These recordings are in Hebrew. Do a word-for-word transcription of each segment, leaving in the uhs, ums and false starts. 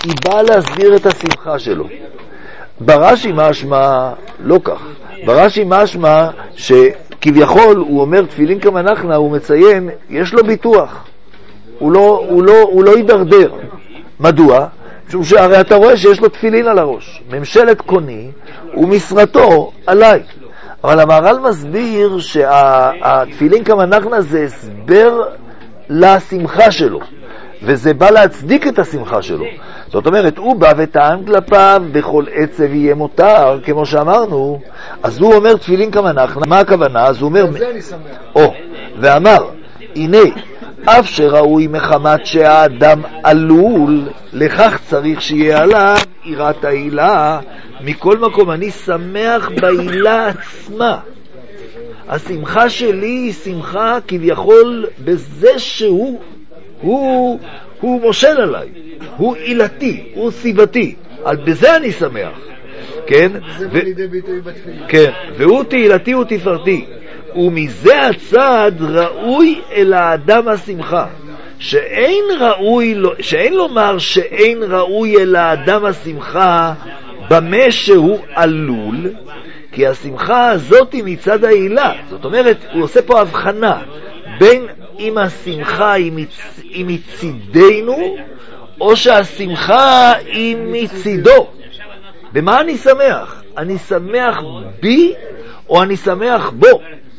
היא באה להסביר את השמחה שלו. ברש"י משמע לא כך. ברש"י משמע שכביכול הוא אומר תפילין כמנחנה, הוא מציין, יש לו ביטוח. הוא לא, הוא לא, הוא לא יידרדר. מדוע? משום שהרי אתה רואה שיש לו תפילין על הראש. ממשלת קוני ומשרתו עליי. אבל המהר"ל מסביר שהתפילין כמנחנה זה הסבר לשמחה שלו, וזה בא להצדיק את השמחה שלו. זאת אומרת, הוא בא וטען כלפיו בכל עצב יהיה מותר, כמו שאמרנו. אז הוא אומר תפילין כמנחנה. מה הכוונה? אז הוא אומר, או, ואמר, הנה, אף שראוי מחמת שהאדם עלול, לכך צריך שיהיה עליו יראת העילה. מכל מקום אני שמח בעילה עצמה. השמחה שלי היא שמחה כביכול בזה שהוא הוא, הוא מושל עליי, הוא עילתי, הוא סיבתי, על בזה אני שמח, כן? זה בא לידי ביטוי בתפילה. כן, והוא תהילתי ותפארתי, ומזה הצד ראוי אל האדם השמחה, שאין ראוי, שאין לומר שאין ראוי אל האדם השמחה במה שהוא עלול, כי השמחה הזאת היא מצד העילה. זאת אומרת, הוא עושה פה הבחנה בין אם השמחה היא, מצ... היא מצידנו, או שהשמחה היא מצידו. במה אני שמח? אני שמח בי, או אני שמח בו?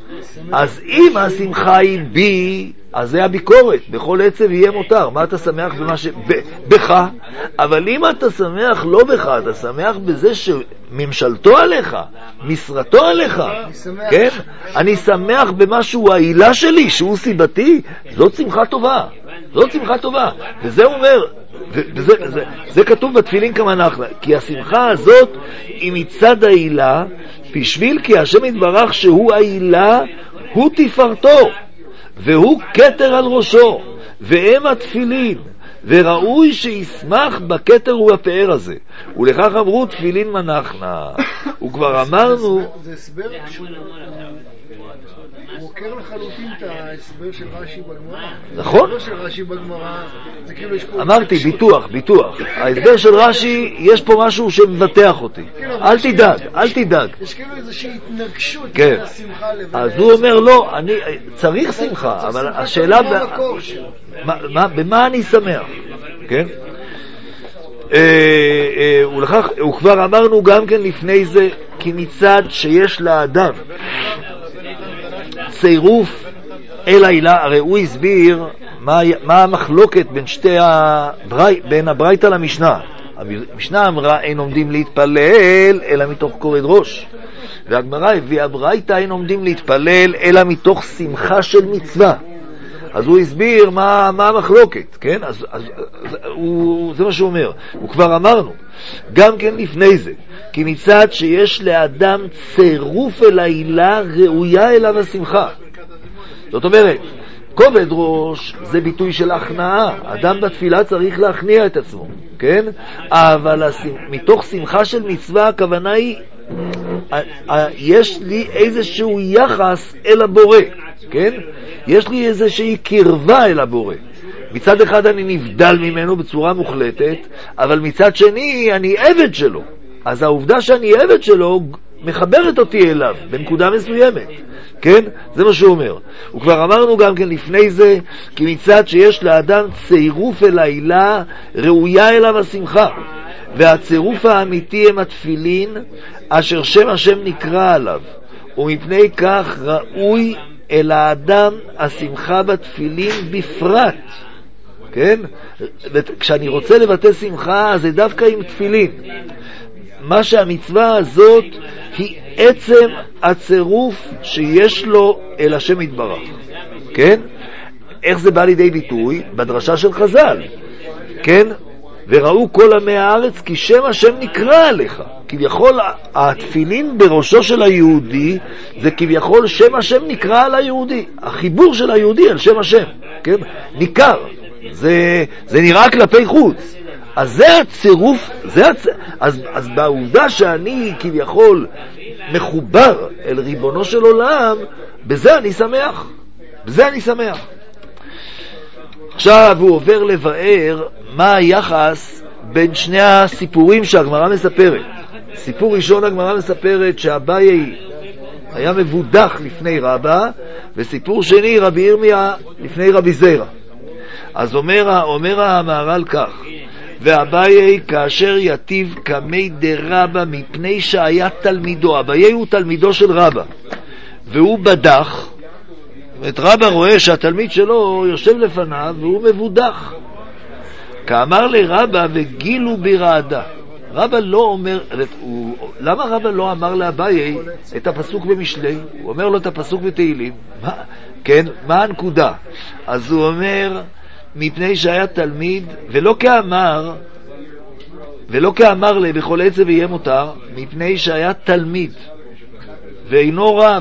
אז אם השמחה היא בי, אז זה הביקורת, בכל עצב יהיה מותר. מה אתה שמח במה ש... ב... בך? אבל אם אתה שמח לא בך, אתה שמח בזה שממשלתו עליך, משרתו עליך, כן? אני שמח במשהו העילה שלי, שהוא סיבתי, זאת שמחה טובה, זאת שמחה טובה. וזה אומר, וזה, זה, זה כתוב בתפילין כמנחנה, כי השמחה הזאת היא מצד העילה, בשביל כי השם יתברך שהוא העילה, הוא תפארתו, והוא כתר על ראשו, והם התפילין, וראוי שישמח בכתר ובפאר הזה. ולכך אמרו תפילין מנחנה. וכבר אמרנו... זה הסבר שהוא עוקר לחלוטין את ההסבר של רש"י בגמרא. נכון? ההסבר של רש"י בגמרא, זה כאילו יש פה... אמרתי, ביטוח, ביטוח. ההסבר של רש"י, יש פה משהו שמבטח אותי. אל תדאג, אל תדאג. יש כאילו איזושהי התנגשות כן. בין השמחה לבין... אז הוא אומר, לא, אני צריך שמחה, אבל השאלה... במה אני שמח? כן? ולכך, וכבר אמרנו גם כן לפני זה, כי מצד שיש לאדם צירוף אל העילה, הרי הוא הסביר מה, מה המחלוקת בין שתי הברית, בין הברייתא למשנה. המשנה אמרה אין עומדים להתפלל אלא מתוך כובד ראש, והגמרא הביאה ברייתא אין עומדים להתפלל אלא מתוך שמחה של מצווה. אז הוא הסביר מה, מה המחלוקת, כן? אז, אז, אז הוא, זה מה שהוא אומר. וכבר אמרנו, גם כן לפני זה, כי מצד שיש לאדם צירוף אל העילה, ראויה אליו השמחה. זאת אומרת, כובד ראש זה ביטוי של הכנעה. אדם בתפילה צריך להכניע את עצמו, כן? אבל מתוך שמחה של מצווה, הכוונה היא, יש לי איזשהו יחס אל הבורא, כן? יש לי איזושהי קרבה אל הבורא. מצד אחד אני נבדל ממנו בצורה מוחלטת, אבל מצד שני אני עבד שלו. אז העובדה שאני עבד שלו מחברת אותי אליו בנקודה מסוימת, כן? זה מה שהוא אומר. וכבר אמרנו גם כן לפני זה, כי מצד שיש לאדם צירוף אל העילה, ראויה אליו השמחה. והצירוף האמיתי הם התפילין, אשר שם השם נקרא עליו. ומפני כך ראוי אל האדם השמחה בתפילין בפרט, כן? כשאני רוצה לבטא שמחה, זה דווקא עם תפילין. מה שהמצווה הזאת היא עצם הצירוף שיש לו אל השם יתברך, כן? איך זה בא לידי ביטוי? בדרשה של חז"ל, כן? וראו כל עמי הארץ כי שם השם נקרא עליך. כביכול התפילין בראשו של היהודי זה כביכול שם השם נקרא על היהודי, החיבור של היהודי על שם השם, כן? ניכר, זה, זה נראה כלפי חוץ. אז זה הצירוף, זה הצ... אז, אז בעובדה שאני כביכול מחובר אל ריבונו של עולם, בזה אני שמח, בזה אני שמח. עכשיו הוא עובר לבאר מה היחס בין שני הסיפורים שהגמרא מספרת. סיפור ראשון הגמרא מספרת שאביי היה מבודח לפני רבא, וסיפור שני רבי ירמיה לפני רבי זירא. אז אומר, אומר המהר"ל כך, ואביי כאשר יתיב כמי דרבא מפני שהיה תלמידו. אביי הוא תלמידו של רבא, והוא בדח. את רבא רואה שהתלמיד שלו יושב לפניו והוא מבודח. כאמר לרבא וגילו ברעדה. רבא לא אומר, הוא, למה רבא לא אמר לאביי את הפסוק במשלי? הוא אומר לו את הפסוק בתהילים. מה, כן, מה הנקודה? אז הוא אומר, מפני שהיה תלמיד, ולא כאמר, ולא כאמר לי, בכל עצב יהיה מותר, מפני שהיה תלמיד, ואינו רב,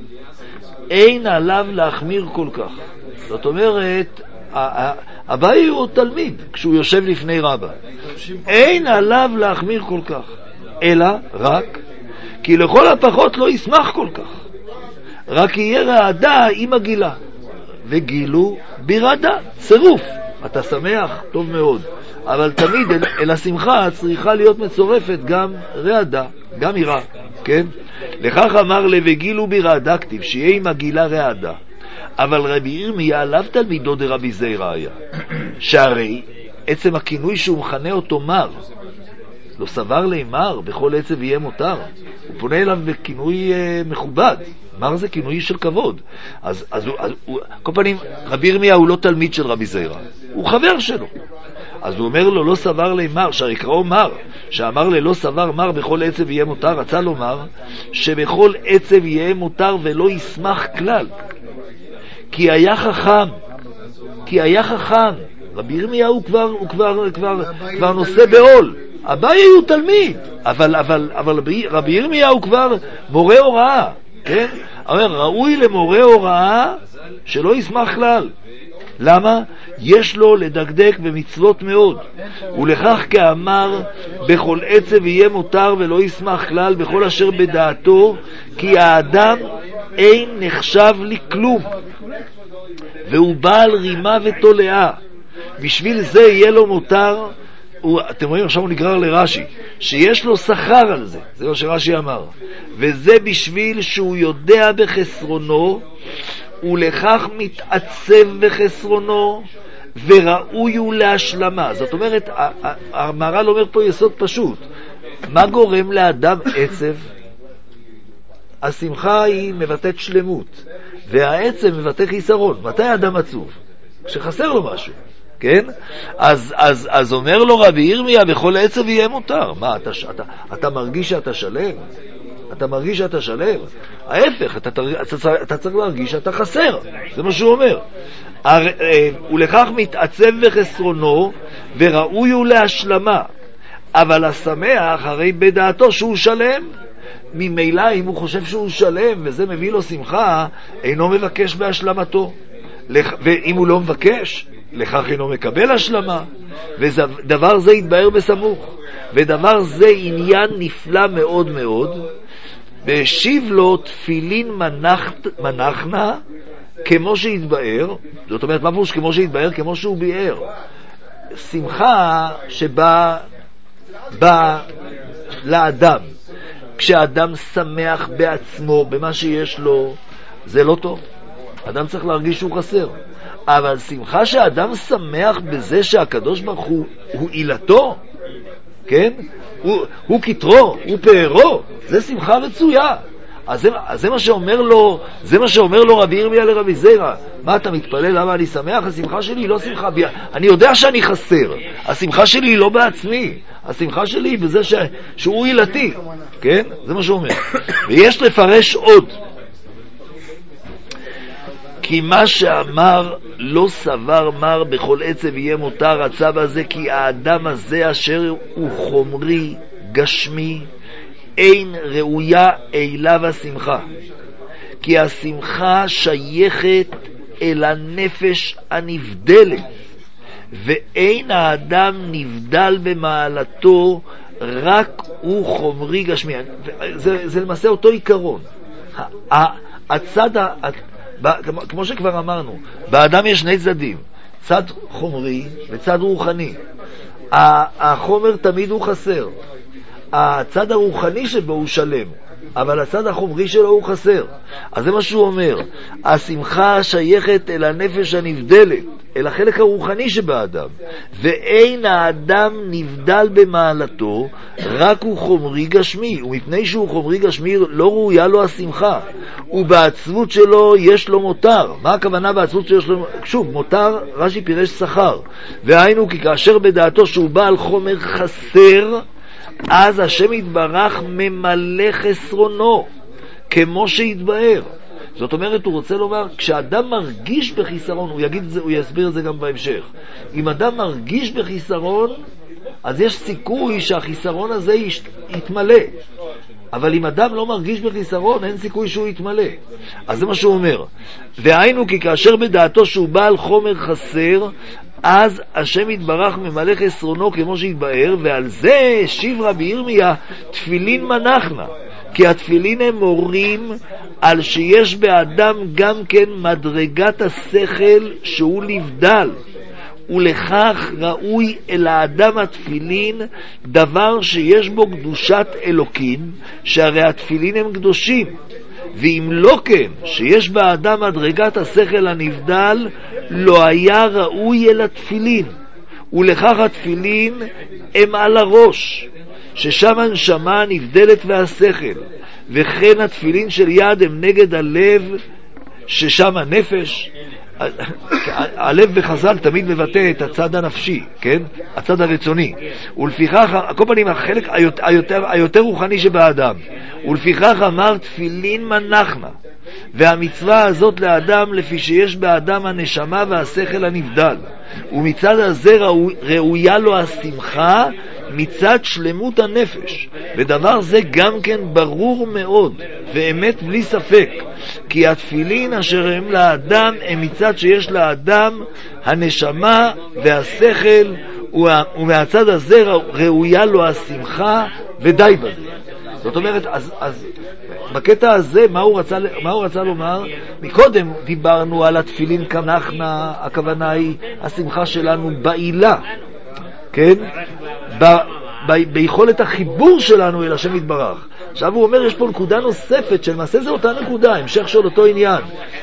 אין עליו להחמיר כל כך. זאת אומרת, אביי הוא תלמיד, כשהוא יושב לפני רבא. אין עליו להחמיר כל כך, אלא רק, כי לכל הפחות לא ישמח כל כך. רק יהיה רעדה עם הגילה. וגילו ברעדה, צירוף. אתה שמח, טוב מאוד. אבל תמיד אל, אל השמחה צריכה להיות מצורפת גם רעדה, גם יראה, כן? לכך אמר לבגילו ברעדה כתיב, שיהיה עם הגילה רעדה. אבל רבי ירמיה עליו תלמידו דרבי זירא היה. שהרי עצם הכינוי שהוא מכנה אותו מר, לא סבר לימר, בכל עצב יהיה מותר. הוא פונה אליו בכינוי אה, מכובד. מר זה כינוי של כבוד. אז, אז, אז הוא, כל פנים, רבי ירמיה הוא לא תלמיד של רבי זירא, הוא חבר שלו. אז הוא אומר לו, לא סבר לימר, שהיקראו מר, שאמר לי, לא סבר מר, בכל עצב יהיה מותר, רצה לומר, שבכל עצב יהיה מותר ולא ישמח כלל. כי היה חכם, כי היה חכם. רבי ירמיה הוא כבר, הוא כבר, כבר, כבר נושא בעול. אביי הוא תלמיד, אבל, אבל, אבל רבי ירמיה הוא כבר מורה הוראה, כן? אומר, ראוי למורה הוראה שלא ישמח כלל. למה? יש לו לדקדק במצוות מאוד, ולכך כאמר, בכל עצב יהיה מותר ולא ישמח כלל בכל אשר בדעתו, כי האדם אין נחשב לי כלום, והוא בעל רימה ותולעה. בשביל זה יהיה לו מותר. הוא, אתם רואים, עכשיו הוא נגרר לרש"י, שיש לו שכר על זה, זה מה שרש"י אמר, וזה בשביל שהוא יודע בחסרונו, ולכך מתעצב בחסרונו, וראוי הוא להשלמה. זאת אומרת, המהר"ל אומר פה יסוד פשוט. מה גורם לאדם עצב? השמחה היא מבטאת שלמות, והעצב מבטא חיסרון. מתי האדם עצוב? כשחסר לו משהו. כן? אז, אז, אז אומר לו רבי ירמיה, בכל עצב יהיה מותר. מה, אתה, אתה, אתה מרגיש שאתה שלם? אתה מרגיש שאתה שלם? ההפך, אתה, אתה, אתה צריך להרגיש שאתה חסר. זה מה שהוא אומר. ולכך מתעצב בחסרונו, וראוי הוא להשלמה. אבל השמח, הרי בדעתו שהוא שלם. ממילא, אם הוא חושב שהוא שלם, וזה מביא לו שמחה, אינו מבקש בהשלמתו. ואם הוא לא מבקש, לכך אינו מקבל השלמה, ודבר זה יתבהר בסמוך, ודבר זה עניין נפלא מאוד מאוד. והשיב לו תפילין מנחת, מנחנה כמו שהתבהר. זאת אומרת, מה פרוש כמו שהתבהר? כמו שהוא ביאר. שמחה שבא בא לאדם, כשאדם שמח בעצמו במה שיש לו, זה לא טוב. אדם צריך להרגיש שהוא חסר. אבל שמחה שהאדם שמח בזה שהקדוש ברוך הוא הוא עילתו, כן? הוא, הוא כתרו, הוא פארו, זה שמחה רצויה. אז זה, אז זה מה שאומר לו, זה מה שאומר לו רבי ירמיה לרבי זירא. מה אתה מתפלל? למה אני שמח? השמחה שלי היא לא שמחה, אני יודע שאני חסר. השמחה שלי היא לא בעצמי. השמחה שלי היא בזה ש, שהוא עילתי, כן? זה מה שהוא אומר. ויש לפרש עוד. כי מה שאמר לא סבר מר בכל עצב יהיה מותר, הצו הזה, כי האדם הזה אשר הוא חומרי גשמי אין ראויה אליו השמחה, כי השמחה שייכת אל הנפש הנבדלת, ואין האדם נבדל במעלתו, רק הוא חומרי גשמי. זה, זה למעשה אותו עיקרון. הצד כמו שכבר אמרנו, באדם יש שני צדדים, צד חומרי וצד רוחני. החומר תמיד הוא חסר. הצד הרוחני שבו הוא שלם, אבל הצד החומרי שלו הוא חסר. אז זה מה שהוא אומר, השמחה שייכת אל הנפש הנבדלת, אל החלק הרוחני שבאדם, ואין האדם נבדל במעלתו, רק הוא חומרי גשמי, ומפני שהוא חומרי גשמי לא ראויה לו השמחה, ובעצבות שלו יש לו מותר. מה הכוונה בעצבות שלו יש לו? שוב, מותר רש"י פירש שכר, והיינו כי כאשר בדעתו שהוא בעל חומר חסר, אז השם יתברך ממלא חסרונו, כמו שהתבהר. זאת אומרת, הוא רוצה לומר, כשאדם מרגיש בחיסרון, הוא יגיד זה, הוא יסביר את זה גם בהמשך. אם אדם מרגיש בחיסרון, אז יש סיכוי שהחיסרון הזה יתמלא. אבל אם אדם לא מרגיש בחיסרון, אין סיכוי שהוא יתמלא. אז זה מה שהוא אומר. והיינו כי כאשר בדעתו שהוא בעל חומר חסר, אז השם יתברך ממלא חסרונו כמו שהתבהר, ועל זה שיב רבי ירמיה, תפילין מנחנה. כי התפילין הם מורים על שיש באדם גם כן מדרגת השכל שהוא נבדל, ולכך ראוי אל האדם התפילין דבר שיש בו קדושת אלוקים, שהרי התפילין הם קדושים. ואם לא כן, שיש באדם מדרגת השכל הנבדל, לא היה ראוי אל התפילין, ולכך התפילין הם על הראש, ששם הנשמה נבדלת והשכל, וכן התפילין של יד הם נגד הלב, ששם הנפש. הלב בחז"ל תמיד מבטא את הצד הנפשי, כן? הצד הרצוני. ולפיכך, כל פנים, החלק היותר, היותר, היותר רוחני שבאדם. ולפיכך אמר תפילין מנחנה. והמצווה הזאת לאדם לפי שיש באדם הנשמה והשכל הנבדל. ומצד הזה ראויה לו השמחה מצד שלמות הנפש. ודבר זה גם כן ברור מאוד, ואמת בלי ספק, כי התפילין אשר הם לאדם הם מצד שיש לאדם הנשמה והשכל, ומהצד הזה ראויה לו השמחה, ודי בזה. זאת אומרת, אז, אז בקטע הזה, מה הוא רצה, מה הוא רצה לומר? מקודם דיברנו על התפילין כנחנה, הכוונה היא השמחה שלנו בעילה, כן? ב, ב, ביכולת החיבור שלנו אל השם יתברך. עכשיו הוא אומר, יש פה נקודה נוספת, שלמעשה זה אותה נקודה, המשך של אותו עניין.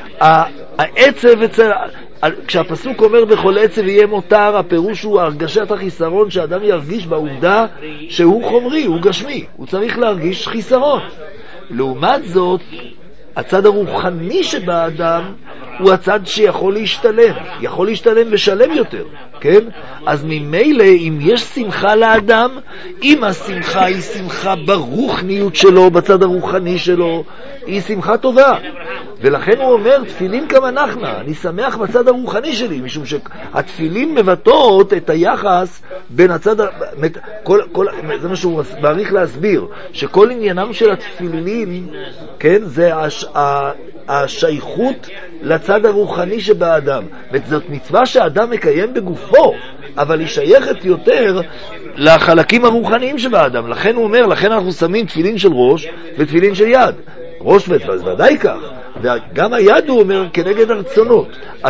העצב אצל... כשהפסוק אומר בכל עצב יהיה מותר, הפירוש הוא הרגשת החיסרון שאדם ירגיש בעובדה שהוא חומרי, הוא גשמי, הוא צריך להרגיש חיסרון. לעומת זאת, הצד הרוחני שבאדם הוא הצד שיכול להשתלם, יכול להשתלם ושלם יותר, כן? אז ממילא אם יש שמחה לאדם, אם השמחה היא שמחה ברוחניות שלו, בצד הרוחני שלו, היא שמחה טובה. ולכן הוא אומר, תפילין כמנחנה, אני שמח בצד הרוחני שלי, משום שהתפילין מבטאות את היחס בין הצד, כל, כל, זה מה שהוא מעריך להסביר, שכל עניינם של התפילין, כן, זה הש, השייכות לצד הרוחני שבאדם. וזאת מצווה שהאדם מקיים בגופו, אבל היא שייכת יותר לחלקים הרוחניים שבאדם. לכן הוא אומר, לכן אנחנו שמים תפילין של ראש ותפילין של יד. ראש ודאי כך, וגם היד הוא אומר כנגד הרצונות.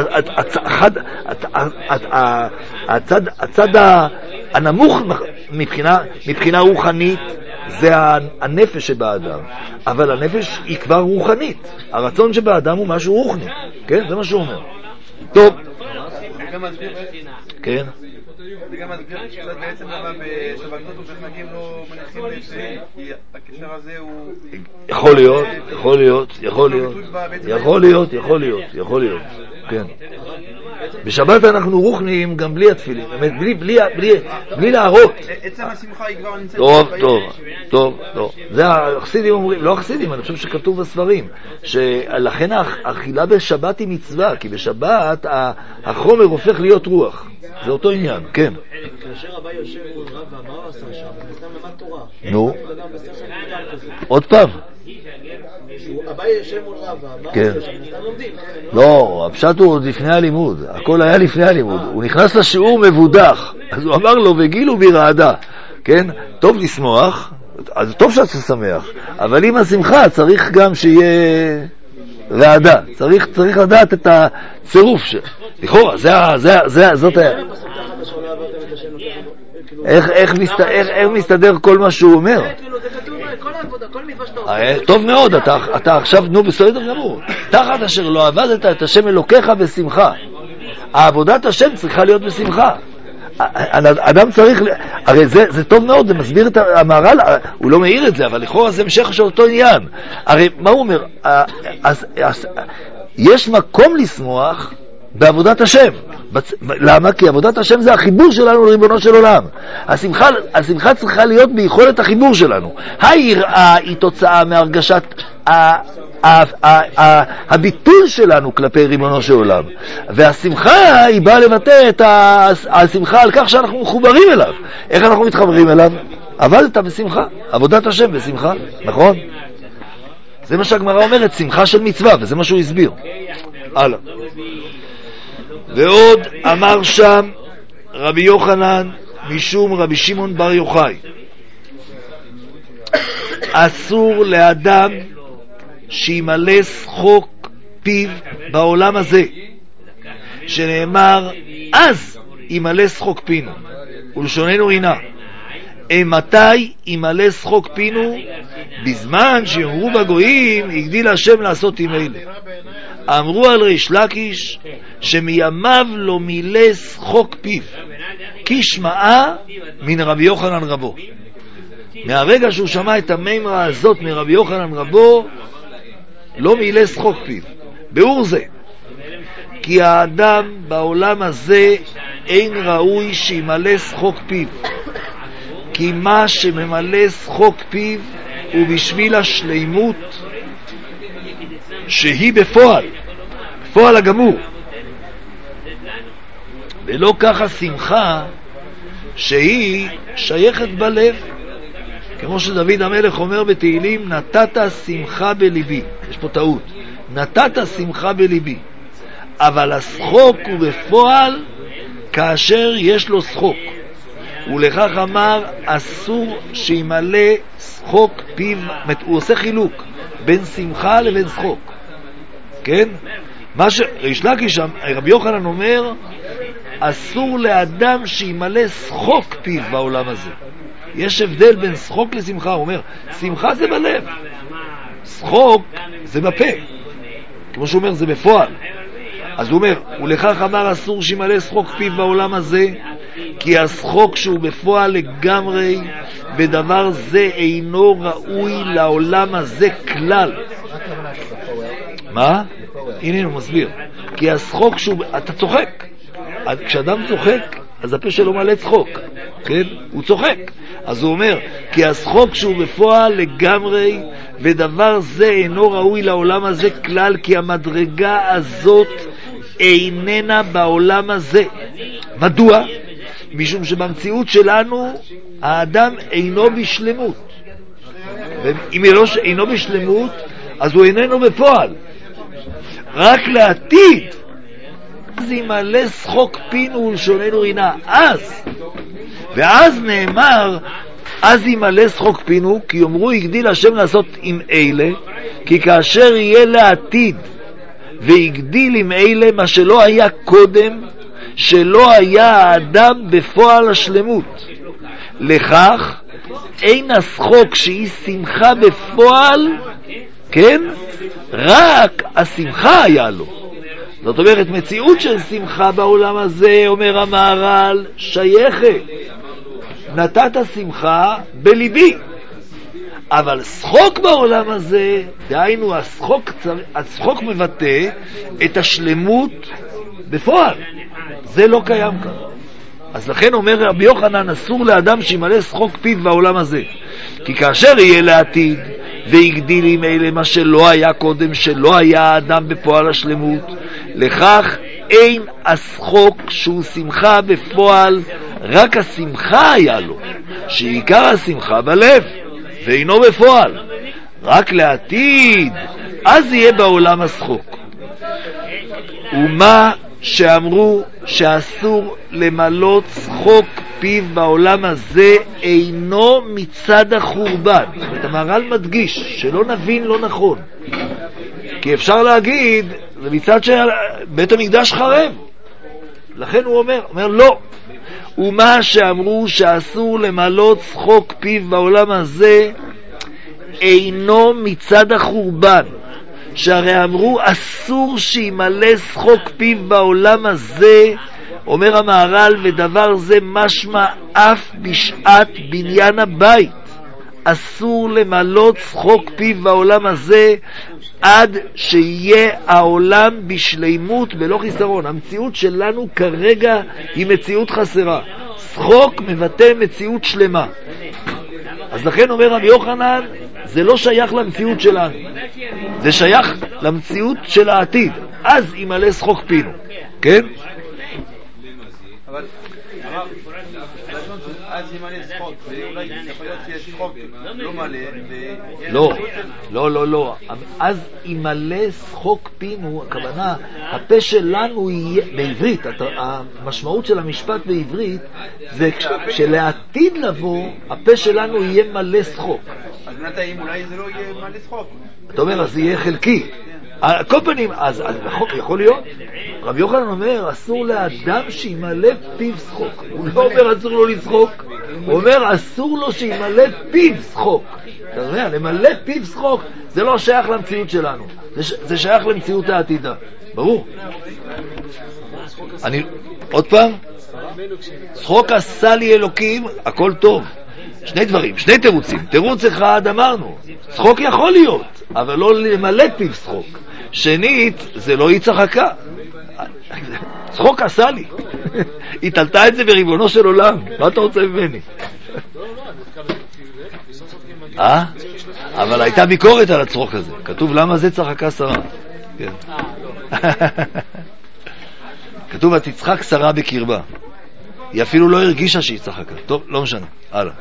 הצד, הצד הנמוך מבחינה, מבחינה רוחנית זה הנפש שבאדם, אבל הנפש היא כבר רוחנית. הרצון שבאדם הוא משהו רוחני, כן? זה מה שהוא אומר. טוב. כן. זה גם מסביר בעצם למה בשבתות ובחגים לא מניחים לפני, כי הקשר הזה הוא... יכול להיות, יכול להיות, יכול להיות, יכול להיות, יכול להיות, יכול להיות, כן. בשבת אנחנו רוחניים גם בלי התפילין, באמת, בלי, בלי, בלי, בלי להראות. עצם השמחה היא כבר נמצאת... טוב, טוב, טוב, טוב. זה החסידים אומרים, לא החסידים, אני חושב שכתוב בספרים, שלכן האכילה בשבת היא מצווה, כי בשבת החומר הופך להיות רוח. זה אותו עניין, כן. כאשר רבי יושב מול רבא, מה הוא עשה שם? הוא נתן למד תורה. נו. עוד פעם. רבי יושב מול רבא, מה הוא כן. עשה שם? נתן לומדים. לא, הפשט הוא עוד לפני הלימוד. הכל היה לפני הלימוד. הוא נכנס לשיעור מבודח. אז הוא אמר לו, וגילו ברעדה. כן? טוב לשמוח. אז טוב שאתה שמח. אבל עם השמחה צריך גם שיהיה... רעדה, צריך, צריך לדעת את הצירוף ש... לכאורה, זה, זה, זה, זאת היה. כאשר לא עברתם את השם לקחת? איך, איך, מסת, איך, איך מסתדר כל מה שהוא אומר? זה כתוב, כל העבודה, כל מצווה שאתה עושה. טוב מאוד, אתה, אתה עכשיו, נו, בסדר גמור. תחת אשר לא עבדת את השם אלוקיך בשמחה. העבודת השם צריכה להיות בשמחה. אדם צריך, הרי זה, זה טוב מאוד, זה מסביר את המהר"ל, הוא לא מעיר את זה, אבל לכאורה זה המשך של אותו עניין. הרי מה הוא אומר? אז, אז, יש מקום לשמוח בעבודת השם. למה? כי עבודת השם זה החיבור שלנו לריבונו של עולם. השמחה, השמחה צריכה להיות ביכולת החיבור שלנו. היראה היא תוצאה מהרגשת הביטול שלנו כלפי ריבונו של עולם, והשמחה היא באה לבטא את השמחה על כך שאנחנו מחוברים אליו. איך אנחנו מתחברים אליו? עבדת בשמחה, עבודת השם בשמחה, נכון? זה מה שהגמרא אומרת, שמחה של מצווה, וזה מה שהוא הסביר. הלאה. ועוד אמר שם רבי יוחנן משום רבי שמעון בר יוחאי, אסור לאדם שימלא שחוק פיו בעולם הזה, שנאמר אז ימלא שחוק פינו, ולשוננו רינה. מתי ימלא שחוק פינו? בזמן שיאמרו בגויים הגדיל השם לעשות עם אלה. אמרו על ריש לקיש שמימיו לא מילא שחוק פיו, כי שמעה מן רבי יוחנן רבו. מהרגע שהוא שמע את המימרה הזאת מרבי יוחנן רבו, לא מילא שחוק פיו. ביאור זה כי האדם בעולם הזה אין ראוי שימלא שחוק פיו, כי מה שממלא שחוק פיו הוא בשביל השלימות שהיא בפועל, בפועל הגמור, ולא ככה שמחה שהיא שייכת בלב, כמו שדוד המלך אומר בתהילים, נתת שמחה בליבי. יש פה טעות, נתת שמחה בליבי, אבל השחוק הוא בפועל כאשר יש לו שחוק, ולכך אמר אסור שימלא שחוק פיו. הוא עושה חילוק בין שמחה לבין שחוק, כן? מה שריש לקיש, רבי יוחנן אומר אסור לאדם שימלא שחוק פיו בעולם הזה. יש הבדל בין שחוק לשמחה. הוא אומר שמחה זה בלב, שחוק זה בפה, כמו שהוא אומר זה בפועל. אז הוא אומר ולכך אמר אסור שימלא שחוק פיו בעולם הזה, כי השחוק שהוא בפועל לגמרי בדבר זה אינו ראוי לעולם הזה כלל. מה? הנה הוא מסביר, כי השחוק שהוא, אתה צוחק, כשאדם צוחק אז הפה שלו מלא צחוק, כן? הוא צוחק. אז הוא אומר כי השחוק שהוא בפועל לגמרי ודבר זה אינו ראוי לעולם הזה כלל, כי המדרגה הזאת איננה בעולם הזה. מדוע? משום שבמציאות שלנו האדם אינו בשלמות, ואם אינו בשלמות אז הוא איננו בפועל. רק לעתיד אז ימלא שחוק פינו ולשוננו רינה, אז ואז נאמר אז ימלא שחוק פינו, כי יאמרו הגדיל השם לעשות עם אלה, כי כאשר יהיה לעתיד והגדיל עם אלה מה שלא היה קודם, שלא היה האדם בפועל השלמות, לכך אין השחוק שהיא שמחה בפועל, כן? רק השמחה היה לו. זאת אומרת מציאות של שמחה בעולם הזה, אומר המהר"ל, שייכת, נתת שמחה בליבי, אבל שחוק בעולם הזה, דהיינו השחוק, השחוק מבטא את השלמות בפועל, זה לא קיים כאן. אז לכן אומר רבי יוחנן אסור לאדם שימלא שחוק פיו בעולם הזה, כי כאשר יהיה לעתיד והגדיל עם אלה מה שלא היה קודם, שלא היה האדם בפועל השלמות, לכך אין השחוק שהוא שמחה בפועל, רק השמחה היה לו, שעיקר השמחה בלב ואינו בפועל. רק לעתיד אז יהיה בעולם השחוק. ומה שאמרו שאסור למלות שחוק פיו בעולם הזה אינו מצד החורבן. את המהר"ל מדגיש שלא נבין לא נכון, כי אפשר להגיד זה מצד שבית המקדש חרב. לכן הוא אומר, אומר לא, ומה שאמרו שאסור למלות שחוק פיו בעולם הזה אינו מצד החורבן, שהרי אמרו אסור שימלא שחוק פיו בעולם הזה, אומר המהר"ל, ודבר זה משמע אף בשעת בניין הבית. אסור למלות שחוק פיו בעולם הזה עד שיהיה העולם בשלימות ולא חיסרון. המציאות שלנו כרגע היא מציאות חסרה. שחוק מבטא מציאות שלמה. אז לכן אומר רבי יוחנן, זה לא שייך למציאות שלנו, זה שייך למציאות של העתיד. אז ימלא שחוק פינו, כן? אבל אז ימלא שחוק, ואולי יכול להיות שיש שחוק לא מלא. לא, לא, לא, לא. אז ימלא שחוק פינו, הכוונה, הפה שלנו יהיה, בעברית, המשמעות של המשפט בעברית, זה שלעתיד לבוא, הפה שלנו יהיה מלא שחוק. אז נתאים, אולי זה לא יהיה מלא שחוק. אתה אומר, אז זה יהיה חלקי. על כל פנים, אז יכול להיות, רבי יוחנן אומר, אסור לאדם שימלא פיו שחוק. הוא לא אומר אסור לו לשחוק, הוא אומר אסור לו שימלא פיו שחוק. אתה יודע, למלא פיו שחוק זה לא שייך למציאות שלנו, זה שייך למציאות העתידה. ברור? אני, עוד פעם, שחוק עשה לי אלוקים, הכל טוב. שני דברים, שני תירוצים. תירוץ אחד אמרנו, שחוק יכול להיות, אבל לא למלא פיו שחוק. שנית, זה לא יצחקה. שחוק עשה לי. היא תלתה את זה בריבונו של עולם. מה אתה רוצה ממני? אה? אבל הייתה ביקורת על הצחוק הזה. כתוב למה זה צחקה שרה. כן. כתוב ותצחק שרה בקרבה. היא אפילו לא הרגישה שהיא צחקה. טוב, לא משנה. הלאה.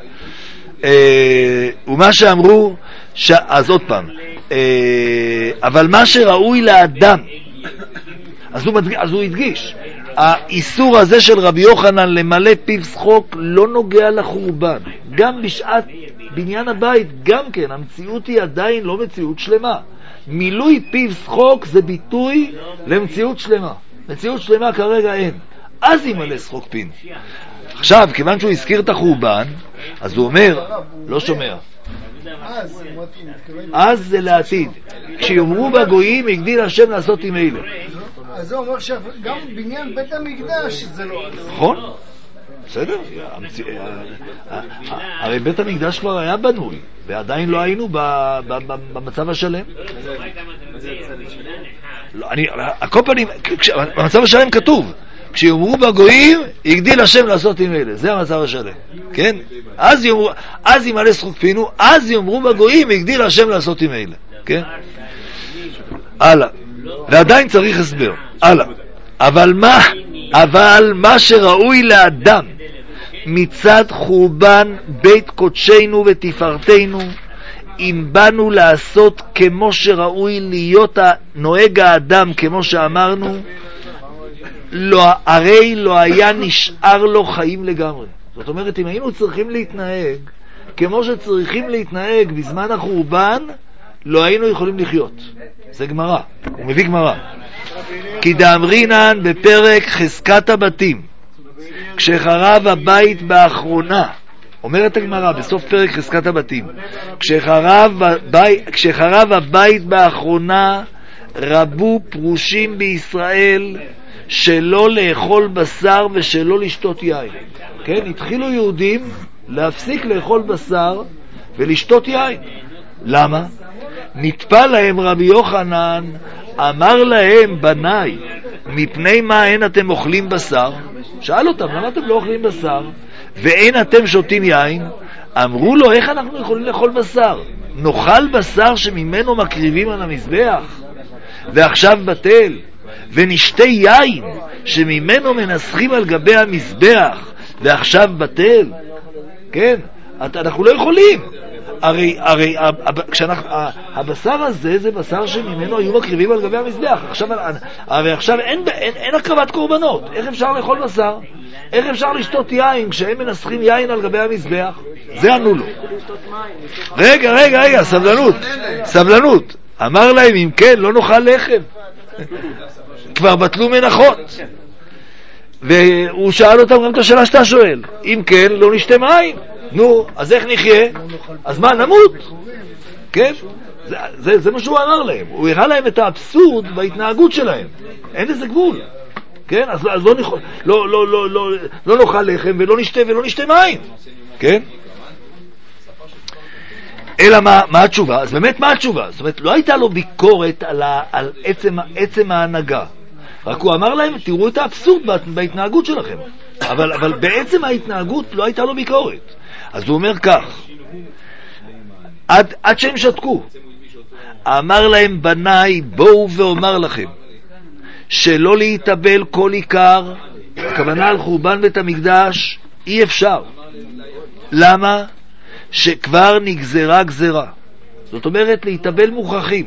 ומה שאמרו, אז עוד פעם, אבל מה שראוי לאדם, אז הוא, מדג... אז הוא הדגיש, האיסור הזה של רבי יוחנן למלא פיו שחוק לא נוגע לחורבן. גם בשעת בניין הבית, גם כן, המציאות היא עדיין לא מציאות שלמה. מילוי פיו שחוק זה ביטוי למציאות שלמה. מציאות שלמה כרגע אין. אז ימלא שחוק פינו. עכשיו, כיוון שהוא הזכיר את החורבן, אז הוא אומר, לא שומע. אז זה לעתיד. כשיאמרו בגויים, הגדיל השם לעשות עם אלה. אז זה אומר שגם בניין בית המקדש זה לא... נכון? בסדר? הרי בית המקדש כבר היה בנוי, ועדיין לא היינו במצב השלם. הכל פנים, במצב השלם כתוב, כשיאמרו בגויים, הגדיל השם לעשות עם אלה. זה המצב השלם. כן? אז יאמרו, אז ימלא שחוק פינו, אז יאמרו בגויים, הגדיל השם לעשות עם אלה. כן? הלאה. ועדיין צריך הסבר. הלאה. אבל מה, אבל מה שראוי לאדם מצד חורבן בית קודשנו ותפארתנו, אם באנו לעשות כמו שראוי להיות נוהג האדם, כמו שאמרנו, לא, הרי לא היה נשאר לו חיים לגמרי. זאת אומרת, אם היינו צריכים להתנהג כמו שצריכים להתנהג בזמן החורבן, לא היינו יכולים לחיות. זה גמרא, הוא מביא גמרא. כי דאמרינן בפרק חזקת הבתים, כשחרב הבית באחרונה, אומרת הגמרא בסוף פרק חזקת הבתים, כשחרב הבית, כשחרב הבית באחרונה, רבו פרושים בישראל שלא לאכול בשר ושלא לשתות יין. כן, התחילו יהודים להפסיק לאכול בשר ולשתות יין. למה? נטפל להם רבי יוחנן, אמר להם, בניי, מפני מה אין אתם אוכלים בשר? שאל אותם, למה אתם לא אוכלים בשר? ואין אתם שותים יין? אמרו לו, איך אנחנו יכולים לאכול בשר? נאכל בשר שממנו מקריבים על המזבח, ועכשיו בטל, ונשתה יין שממנו מנסחים על גבי המזבח, ועכשיו בטל. כן, אנחנו לא יכולים. הרי, הרי כשאנחנו, הבשר הזה זה בשר שממנו היו מקריבים על גבי המזבח. עכשיו, הרי עכשיו אין, אין, אין הקרבת קורבנות. איך אפשר לאכול בשר? איך אפשר לשתות יין כשהם מנסחים יין על גבי המזבח? זה ענו לו. רגע, רגע, רגע, סבלנות, סבלנות. אמר להם, אם כן, לא נאכל לחם. כבר בטלו מנחות. והוא שאל אותם גם את השאלה שאתה שואל, אם כן, לא נשתה מים. נו, אז איך נחיה? אז מה, נמות? כן? זה, זה, זה מה שהוא אמר להם. הוא הראה להם את האבסורד בהתנהגות שלהם. אין לזה גבול. כן? אז, אז לא, נאכל, לא, לא, לא, לא, לא נאכל לחם ולא נשתה ולא נשתה מים. כן? אלא מה, מה התשובה? אז באמת מה התשובה? זאת אומרת, לא הייתה לו ביקורת על, ה, על עצם, עצם ההנהגה. רק הוא אמר להם, תראו את האבסורד בהתנהגות שלכם. אבל, אבל בעצם ההתנהגות לא הייתה לו ביקורת. אז הוא אומר כך, עד, עד שהם שתקו, אמר להם, בניי, בואו ואומר לכם, שלא להתאבל כל עיקר, הכוונה על חורבן בית המקדש, אי אפשר. למה? שכבר נגזרה גזרה. זאת אומרת, להתאבל מוכרחים.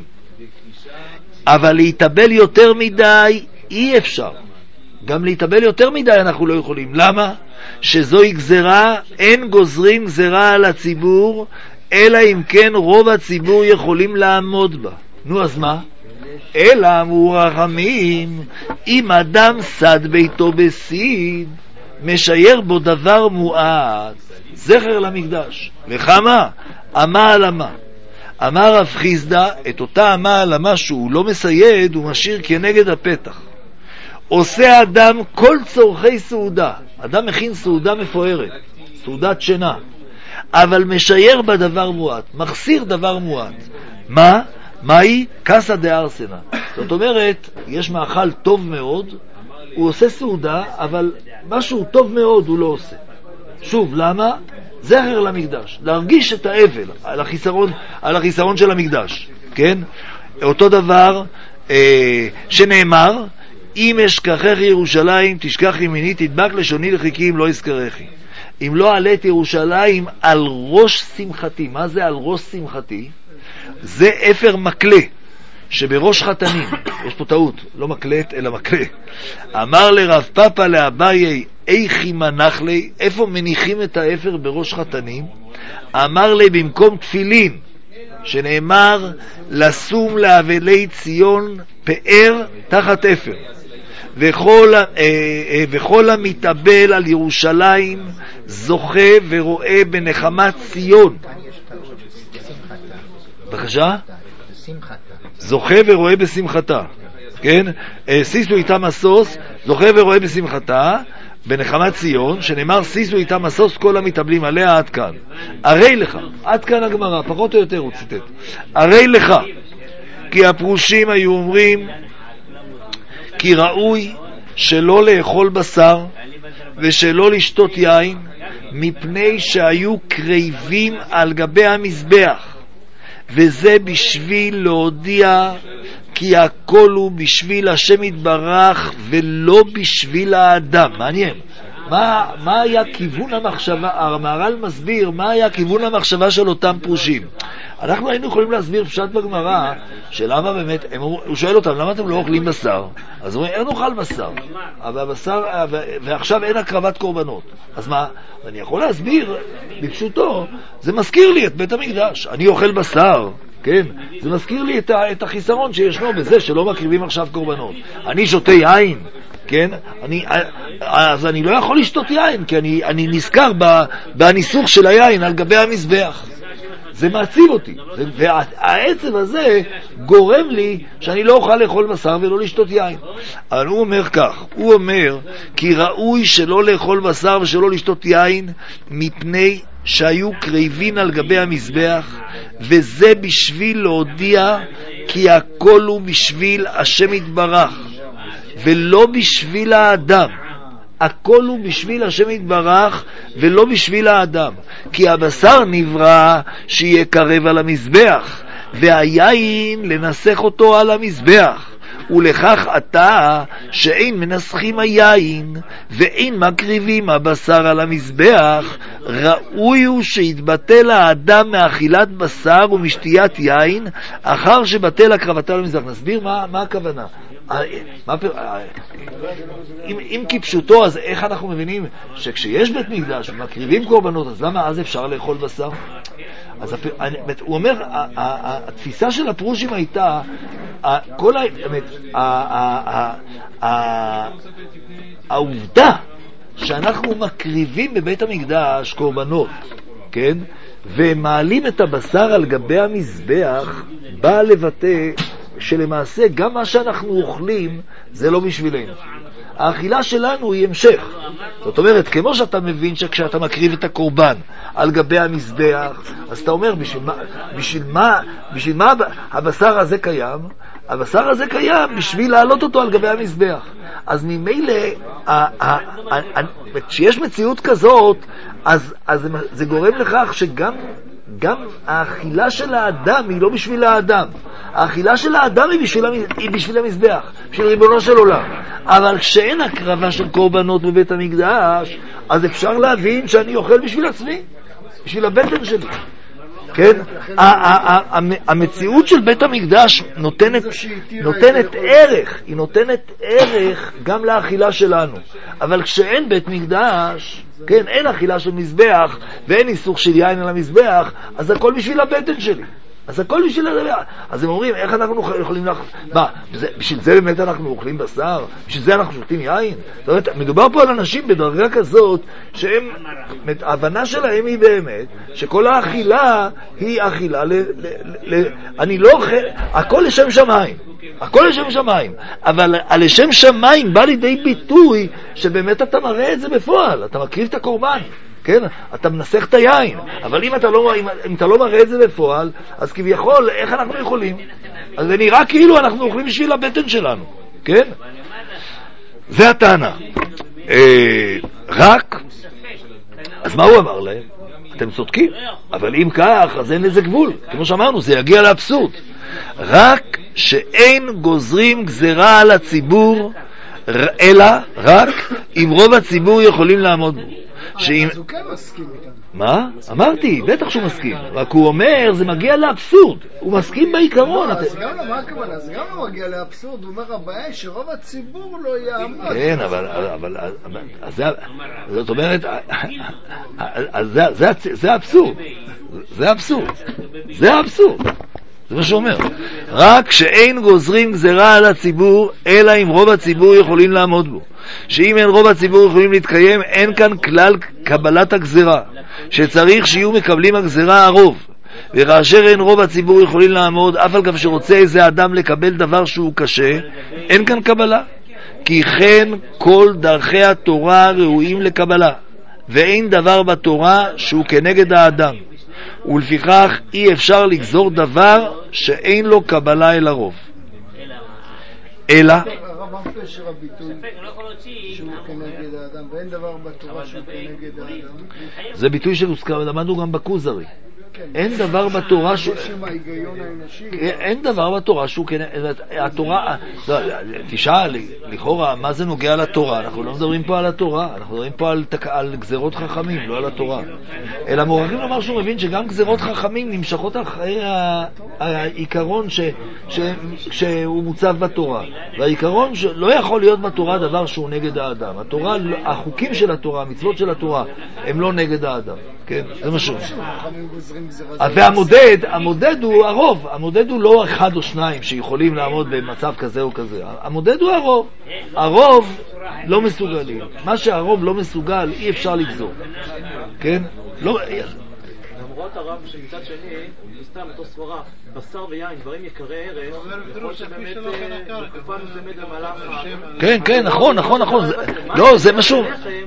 אבל להתאבל יותר מדי, אי אפשר. גם להתאבל יותר מדי אנחנו לא יכולים. למה? שזוהי גזרה, אין גוזרים גזרה על הציבור, אלא אם כן רוב הציבור יכולים לעמוד בה. נו, אז מה? אלא אמרו רחמים, אם אדם סד ביתו בסיד, משייר בו דבר מועט, זכר למקדש. וכמה? אמה על אמה. אמר רב חיסדא, את אותה אמה על אמה שהוא לא מסייד, הוא משאיר כנגד הפתח. עושה אדם כל צורכי סעודה. אדם מכין סעודה מפוארת, סעודת שינה, אבל משייר בדבר מועט, מחסיר דבר מועט. מה? מהי? קסא דארסנא. זאת אומרת, יש מאכל טוב מאוד, הוא עושה סעודה, אבל משהו טוב מאוד הוא לא עושה. שוב, למה? זכר למקדש, להרגיש את האבל על החיסרון, על החיסרון של המקדש. כן? אותו דבר אה, שנאמר, אם אשכחך ירושלים תשכח ימיני, תדבק לשוני לחיקי אם לא אזכרכי. אם לא עלה את ירושלים על ראש שמחתי. מה זה על ראש שמחתי? זה אפר מקלה שבראש חתנים. יש פה טעות, לא מקלט אלא מקלה. אמר לרב פאפא לאביי, איך מנח לי, איפה מניחים את האפר בראש חתנים? אמר לי, במקום תפילין, שנאמר לשום לאבלי ציון פאר תחת אפר. וכל, אה, אה, וכל המתאבל על ירושלים זוכה ורואה בנחמת ציון. בבקשה? זוכה ורואה בשמחתה. כן? סיסו איתה מסוס, זוכה ורואה בשמחתה בנחמת ציון, שנאמר סיסו איתה מסוס כל המתאבלים עליה. עד כאן. הרי לך, עד כאן הגמרא, פחות או יותר הוא ציטט. הרי לך, כי הפרושים היו אומרים כי ראוי שלא לאכול בשר ושלא לשתות יין, מפני שהיו קרבים על גבי המזבח, וזה בשביל להודיע כי הכל הוא בשביל השם יתברך ולא בשביל האדם. מעניין, מה, מה היה כיוון המחשבה? המהר"ל מסביר מה היה כיוון המחשבה של אותם פרושים. אנחנו היינו יכולים להסביר פשט בגמרא שלמה באמת, הם, הוא שואל אותם, למה אתם לא אוכלים בשר? אז הוא אומר, אין אוכל בשר, אבל הבשר, ועכשיו אין הקרבת קורבנות. אז מה? אני יכול להסביר בפשוטו, זה מזכיר לי את בית המקדש. אני אוכל בשר, כן? זה מזכיר לי את, ה, את החיסרון שישנו בזה שלא מקריבים עכשיו קורבנות. אני שותה יין, כן? אני, אז אני לא יכול לשתות יין, כי אני, אני נזכר בניסוך של היין על גבי המזבח. זה מעציב אותי, והעצב הזה גורם לי שאני לא אוכל לאכול בשר ולא לשתות יין. אבל הוא אומר כך, הוא אומר כי ראוי שלא לאכול בשר ושלא לשתות יין, מפני שהיו קרבים על גבי המזבח, וזה בשביל להודיע כי הכל הוא בשביל השם יתברך ולא בשביל האדם. הכל הוא בשביל השם יתברך ולא בשביל האדם, כי הבשר נברא שיהיה קרב על המזבח, והיין לנסח אותו על המזבח, ולכך אתה שאין מנסחים היין ואין מקריבים הבשר על המזבח, ראוי הוא שיתבטל האדם מאכילת בשר ומשתיית יין אחר שבטל הקרבתה על המזבח. נסביר מה, מה הכוונה. מה, אם, אם כפשוטו, אז איך אנחנו מבינים שכשיש בית מקדש ומקריבים קורבנות, אז למה אז אפשר לאכול בשר? אז הוא אומר, התפיסה של הפרושים הייתה, כל העובדה שאנחנו מקריבים בבית המקדש קורבנות, כן? ומעלים את הבשר על גבי המזבח, בא לבטא שלמעשה גם מה שאנחנו אוכלים זה לא בשבילנו. האכילה שלנו היא המשך. זאת אומרת, כמו שאתה מבין שכשאתה מקריב את הקורבן על גבי המזבח, אז אתה אומר, בשביל מה, בשביל מה, בשביל מה הבשר הזה קיים? הבשר הזה קיים בשביל להעלות אותו על גבי המזבח. אז ממילא, כשיש מציאות כזאת, אז, אז זה גורם לכך שגם גם האכילה של האדם היא לא בשביל האדם. האכילה של האדם היא בשביל, היא בשביל המזבח, בשביל ריבונו של עולם. אבל כשאין הקרבה של קורבנות בבית המקדש, אז אפשר להבין שאני אוכל בשביל עצמי, בשביל הבטן שלי. כן? המציאות של בית המקדש נותנת נותנת ערך, היא נותנת ערך גם לאכילה שלנו. אבל כשאין בית מקדש, כן, אין אכילה של מזבח ואין איסור של יין על המזבח, אז הכל בשביל הבטן שלי. אז הכל בשביל הדבר. אז הם אומרים, איך אנחנו יכולים לח... מה, זה, בשביל זה באמת אנחנו אוכלים בשר? בשביל זה אנחנו שותים יין? זאת אומרת, מדובר פה על אנשים בדרגה כזאת, שהם, ההבנה שלהם היא באמת, שכל האכילה היא אכילה ל... ל, ל, ל אני לא אוכל, הכל לשם שמיים. הכל לשם שמיים. אבל על לשם שמיים בא לידי ביטוי, שבאמת אתה מראה את זה בפועל. אתה מקריב את הקורבן. כן? אתה מנסח את היין, אבל אם אתה לא, אם, אם אתה לא מראה את זה בפועל, אז כביכול, איך אנחנו יכולים? אז זה נראה כאילו אנחנו אוכלים בשביל הבטן שלנו, כן? זה הטענה. אה, רק, אז מה הוא אמר להם? אתם צודקים, אבל אם כך, אז אין לזה גבול. כמו שאמרנו, זה יגיע לאבסורד. רק שאין גוזרים גזרה על הציבור, אלא רק אם רוב הציבור יכולים לעמוד בו. שאם... אז הוא כן מסכים איתנו. מה? אמרתי, בטח שהוא מסכים. רק הוא אומר, זה מגיע לאבסורד. הוא מסכים בעיקרון. אז גם לא, מה הכוונה? זה גם לא מגיע לאבסורד. הוא אומר, הבעיה שרוב הציבור לא יעמוד. כן, אבל... זאת אומרת, זה האבסורד. זה האבסורד. זה האבסורד. זה מה שאומר. רק שאין גוזרים גזרה על הציבור, אלא אם רוב הציבור יכולים לעמוד בו. שאם אין רוב הציבור יכולים להתקיים, אין כאן כלל קבלת הגזרה, שצריך שיהיו מקבלים הגזרה הרוב. וכאשר אין רוב הציבור יכולים לעמוד, אף על גב שרוצה איזה אדם לקבל דבר שהוא קשה, אין כאן קבלה. כי כן כל דרכי התורה ראויים לקבלה, ואין דבר בתורה שהוא כנגד האדם. ולפיכך אי אפשר לגזור דבר שאין לו קבלה אל הרוב. אלא הרב פשר הביטוי שהוא כנגד האדם, ואין דבר בתורה שהוא כנגד האדם. זה ביטוי שהוזכר, למדנו גם בכוזרי. אין דבר בתורה ש... אין דבר בתורה שהוא כנגד... התורה... תשאל, לכאורה, מה זה נוגע לתורה? אנחנו לא מדברים פה על התורה, אנחנו מדברים פה על גזרות חכמים, לא על התורה. אלא מוכרחים לומר שהוא מבין שגם גזרות חכמים נמשכות אחרי העיקרון שהוא מוצב בתורה. והעיקרון שלא יכול להיות בתורה דבר שהוא נגד האדם. התורה, החוקים של התורה, המצוות של התורה, הם לא נגד האדם. כן, זה משהו. והמודד, המודד הוא הרוב. המודד הוא לא אחד או שניים שיכולים לעמוד במצב כזה או כזה. המודד הוא הרוב. הרוב לא מסוגלים. מה שהרוב לא מסוגל, אי אפשר לגזור. כן? לא... למרות הרב שמצד שני, מסתם אותו סברה, בשר ויין, דברים יקרי ערך, יכול שבאמת בתקופה מסוימת במהלך... כן, כן, נכון, נכון, נכון. לא, זה משהו...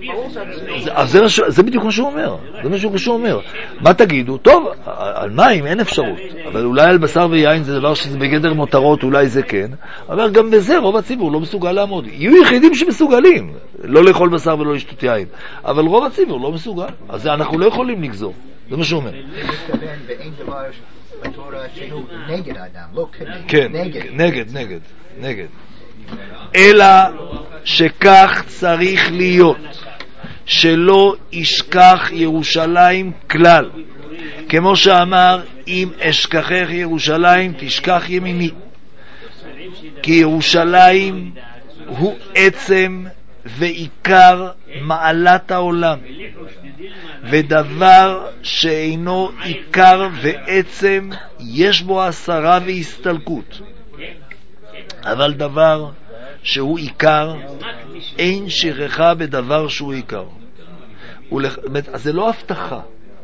זה בדיוק מה שהוא אומר. זה מה שהוא אומר. מה תגידו? טוב, על מים אין אפשרות. אבל אולי על בשר ויין זה דבר שזה בגדר מותרות, אולי זה כן. אבל גם בזה רוב הציבור לא מסוגל לעמוד. יהיו יחידים שמסוגלים לא לאכול בשר ולא לשתות יין. אבל רוב הציבור לא מסוגל. אז אנחנו לא יכולים לגזור. זה מה שהוא אומר. ואין דבר בתורה שהוא נגד האדם, לא כנגד. כן, נגד, נגד, נגד. אלא שכך צריך להיות, שלא ישכח ירושלים כלל. כמו שאמר, אם אשכחך ירושלים, תשכח ימיני. כי ירושלים הוא עצם ועיקר מעלת העולם. ודבר שאינו עיקר ועצם יש בו הסרה והסתלקות. אבל דבר שהוא עיקר, אין שכחה בדבר שהוא עיקר. אז זה לא הבטחה.